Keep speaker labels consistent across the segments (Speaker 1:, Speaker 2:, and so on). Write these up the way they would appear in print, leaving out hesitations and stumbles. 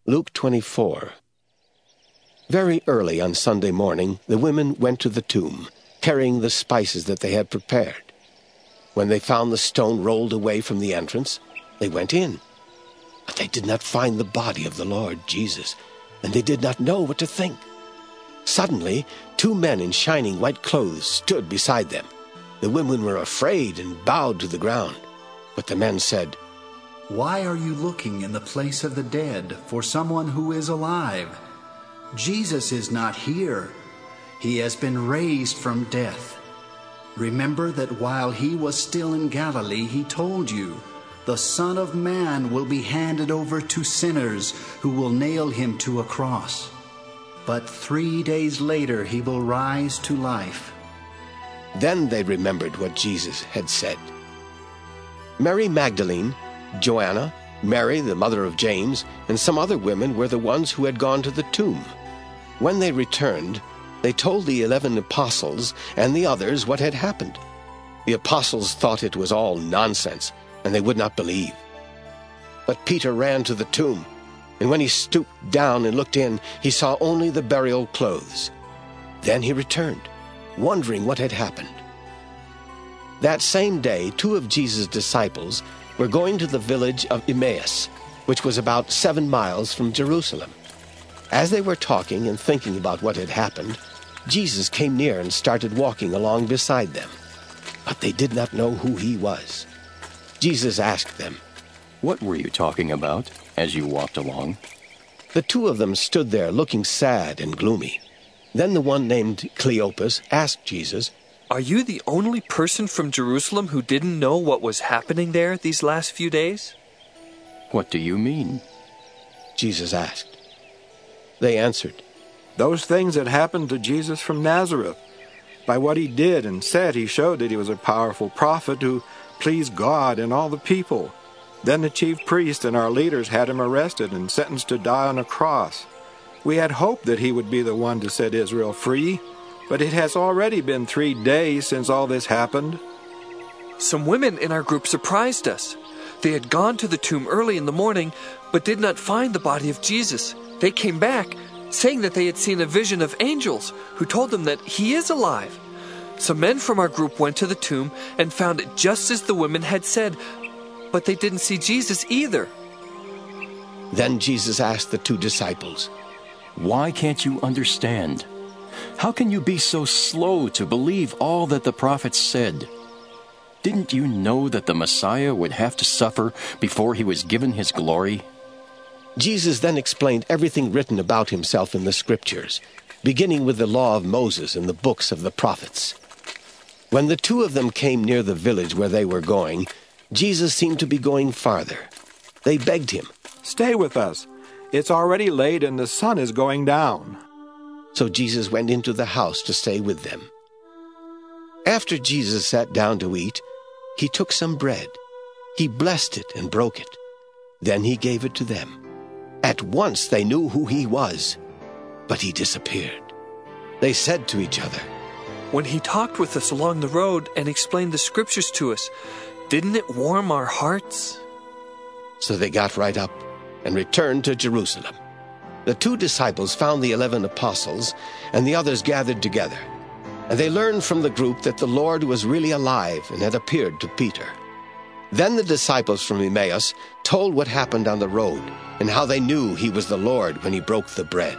Speaker 1: Luke 24. Very early on Sunday morning, the women went to the tomb, carrying the spices that they had prepared. When they found the stone rolled away from the entrance, they went in. But they did not find the body of the Lord Jesus, and they did not know what to think. Suddenly, 2 men in shining white clothes stood beside them. The women were afraid and bowed to the ground. But the men said,
Speaker 2: "Why are you looking in the place of the dead for someone who is alive? Jesus is not here. He has been raised from death. Remember that while he was still in Galilee, he told you, 'The Son of Man will be handed over to sinners who will nail him to a cross. But 3 days later he will rise to life.'"
Speaker 1: Then they remembered what Jesus had said. Mary Magdalene, Joanna, Mary, the mother of James, and some other women were the ones who had gone to the tomb. When they returned, they told the 11 apostles and the others what had happened. The apostles thought it was all nonsense, and they would not believe. But Peter ran to the tomb, and when he stooped down and looked in, he saw only the burial clothes. Then he returned, wondering what had happened. That same day, 2 of Jesus' disciples were going to the village of Emmaus, which was about 7 miles from Jerusalem. As they were talking and thinking about what had happened, Jesus came near and started walking along beside them. But they did not know who he was. Jesus asked them,
Speaker 3: "What were you talking about as you walked along?"
Speaker 1: The 2 of them stood there looking sad and gloomy. Then the one named Cleopas asked Jesus,
Speaker 4: "Are you the only person from Jerusalem who didn't know what was happening there these last few days?"
Speaker 3: "What do you mean?"
Speaker 1: Jesus asked. They answered,
Speaker 5: "Those things that happened to Jesus from Nazareth. By what he did and said, he showed that he was a powerful prophet who pleased God and all the people. Then the chief priests and our leaders had him arrested and sentenced to die on a cross. We had hoped that he would be the one to set Israel free, but it has already been 3 days since all this happened."
Speaker 4: Some women in our group surprised us. They had gone to the tomb early in the morning, but did not find the body of Jesus. They came back, saying that they had seen a vision of angels who told them that he is alive. Some men from our group went to the tomb and found it just as the women had said, but they didn't see Jesus either.
Speaker 1: Then Jesus asked the 2 disciples,
Speaker 3: "Why can't you understand? How can you be so slow to believe all that the prophets said? Didn't you know that the Messiah would have to suffer before he was given his glory?"
Speaker 1: Jesus then explained everything written about himself in the Scriptures, beginning with the law of Moses and the books of the prophets. When the 2 of them came near the village where they were going, Jesus seemed to be going farther. They begged him,
Speaker 5: "Stay with us. It's already late and the sun is going down."
Speaker 1: So Jesus went into the house to stay with them. After Jesus sat down to eat, he took some bread. He blessed it and broke it. Then he gave it to them. At once they knew who he was, but he disappeared. They said to each other,
Speaker 4: When he talked with us along the road and explained the Scriptures to us, didn't it warm our hearts?
Speaker 1: So they got right up and returned to Jerusalem. The 2 disciples found the 11 apostles and the others gathered together, and they learned from the group that the Lord was really alive and had appeared to Peter. Then the disciples from Emmaus told what happened on the road and how they knew he was the Lord when he broke the bread.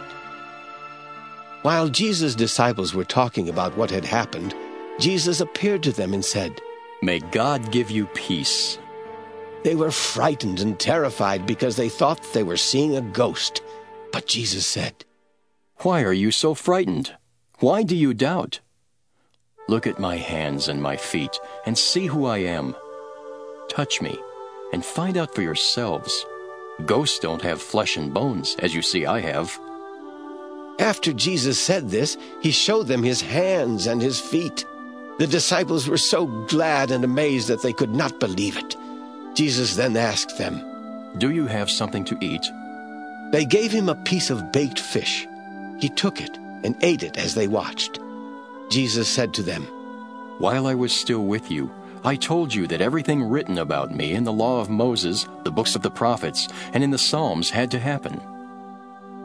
Speaker 1: While Jesus' disciples were talking about what had happened, Jesus appeared to them and said,
Speaker 3: "May God give you peace."
Speaker 1: They were frightened and terrified because they thought they were seeing a ghost. But Jesus said,
Speaker 3: "Why are you so frightened? Why do you doubt? Look at my hands and my feet and see who I am. Touch me and find out for yourselves. Ghosts don't have flesh and bones, as you see I have."
Speaker 1: After Jesus said this, he showed them his hands and his feet. The disciples were so glad and amazed that they could not believe it. Jesus then asked them,
Speaker 3: "Do you have something to eat?"
Speaker 1: They gave him a piece of baked fish. He took it and ate it as they watched. Jesus said to them,
Speaker 3: "While I was still with you, I told you that everything written about me in the law of Moses, the books of the prophets, and in the Psalms had to happen.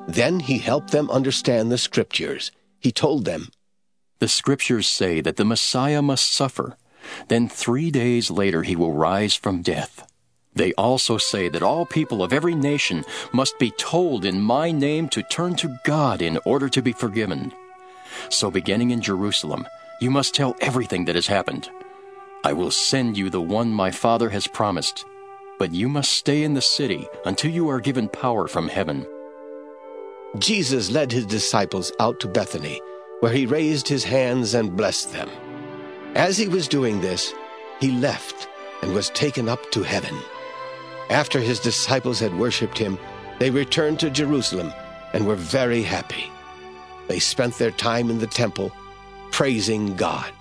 Speaker 1: Then he helped them understand the Scriptures. He told them,
Speaker 3: "The Scriptures say that the Messiah must suffer. Then 3 days later he will rise from death. They also say that all people of every nation must be told in my name to turn to God in order to be forgiven. So beginning in Jerusalem, you must tell everything that has happened. I will send you the one my Father has promised, but you must stay in the city until you are given power from heaven."
Speaker 1: Jesus led his disciples out to Bethany, where he raised his hands and blessed them. As he was doing this, he left and was taken up to heaven. After his disciples had worshipped him, they returned to Jerusalem and were very happy. They spent their time in the temple, praising God.